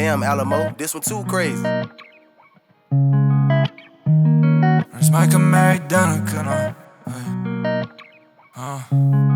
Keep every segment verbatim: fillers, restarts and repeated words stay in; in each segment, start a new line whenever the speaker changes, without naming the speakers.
Damn, Alamo, this one too crazy.
Let's make a married dinner, can I? Uh.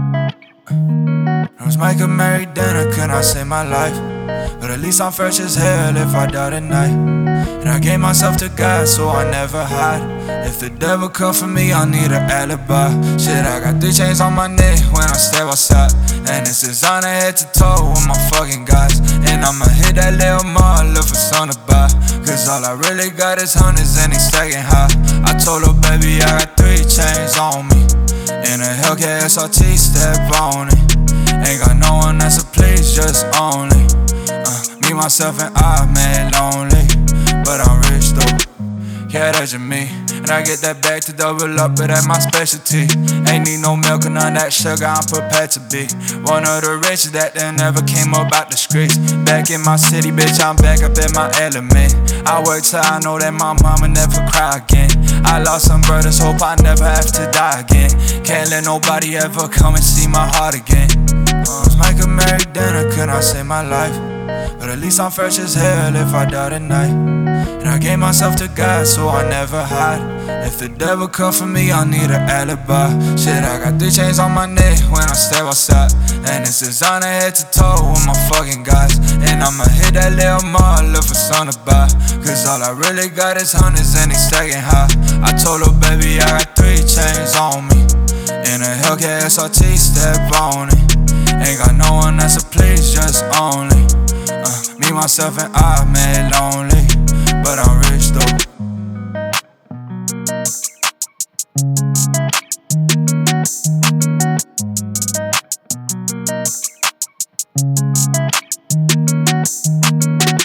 Let's make a married dinner, can I save my life? But at least I'm fresh as hell if I die tonight. And I gave myself to God, so I never hide. If the devil come for me, I need an alibi. Shit, I got three chains on my neck when I step outside. And it's designer head to toe with my fucking guys. And I'ma hit that little mall, look for something to buy. Cause all I really got is hundreds and they stacking high. I told her, baby, I got three chains on me. In a Hellcat S R T, step on it. Ain't got no one that's a please, just only uh, me, myself, and I, man, lonely. But I'm rich though, yeah, that's just me. And I get that back to double up, but that's my specialty. Ain't need no milk or none of that sugar, I'm prepared to be one of the richest that then never came up out the streets. Back in my city, bitch, I'm back up in my element. I work till I know that my mama never cry again. I lost some brothers, hope I never have to die again. Can't let nobody ever come and see my heart again. Let's make a married dinner, can I save my life? But at least I'm fresh as hell if I die tonight. And I gave myself to God, so I never hide. If the devil come for me, I need an alibi. Shit, I got three chains on my neck when I step outside. And it's designer head to toe with my fucking guys. And I'ma hit that little mall, look for something to buy. Cause all I really got is hundreds and they stacking high. I told her, baby, I got three chains on me. In a Hellcat S R T, step on it. Ain't got no one that's a please, just only uh, me, myself, and I, man, lonely.